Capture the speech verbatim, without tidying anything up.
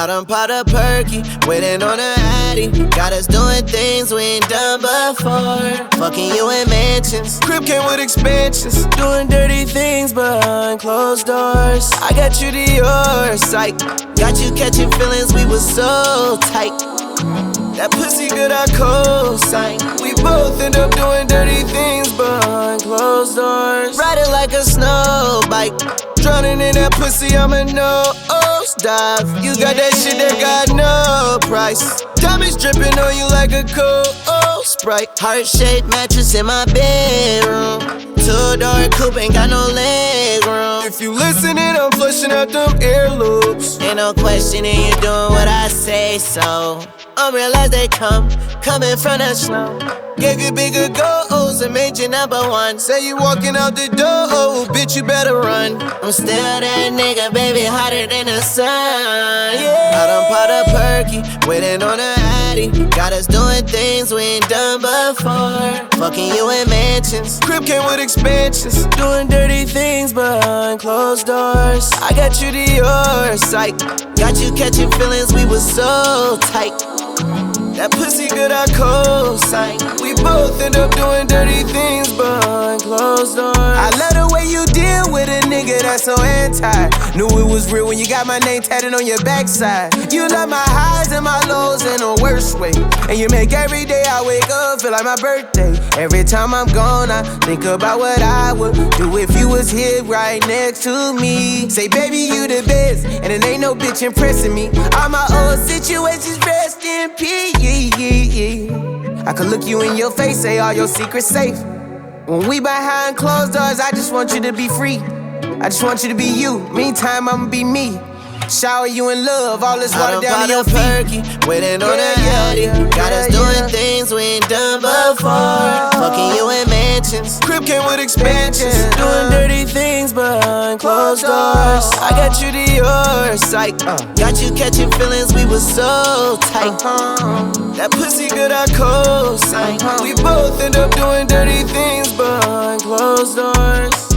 I done popped a perky, waiting on a addy. Got us doing things we ain't done before. Fucking you in mansions, crib came with expansions. Doing dirty things behind closed doors. I got you to your sight, got you catching feelings, we was so tight. That pussy good, I co-sign. We both end up doing dirty things behind closed doors. Riding like a snow bike, drowning in that pussy, I'm a nose dive. You got that shit that got no price. Diamonds dripping on you like a cold Sprite. Heart-shaped mattress in my bedroom. Two-door coupe, ain't got no leg room. If you listening, I'm flushing out them earlobes. Ain't no questioning, you doing what I say so. I realize they come, coming from the snow. Gave you bigger goals and made you number one. Say you walking out the door, oh, bitch, you better run. I'm still that nigga, baby, hotter than the sun, yeah. I done popped a perky, waiting on a addy. Got us doing things we ain't done before. Fucking you in mansions, crib came with expansions. Doing dirty things behind closed doors. I got you to your sight, got you catching feelings, we was so tight. That pussy good, I co-sign. We both end up doing dirty things behind closed doors. I love the way you deal with a nigga that's so anti. Knew it was real when you got my name tatted on your backside. You love my highs and my lows in a worse way. And you make every day I wake up feel like my birthday. Every time I'm gone, I think about what I would do if you was here right next to me. Say, baby, you the best, and it ain't no bitch impressing me. All my old situations rest in peace. I could look you in your face, say all your secrets safe. When we behind closed doors, I just want you to be free. I just want you to be you. Meantime, I'ma be me. Shower you in love, all this water down to your feet. Perky, waiting on a addy. Got us doing things we ain't done before. Fucking you in mansions, crib came with expansions. Doing dirty things behind closed doors. I got you to your sight, got you catching feelings, we was so tight. That pussy good, I co-sign. We both end up doing dirty things behind closed doors.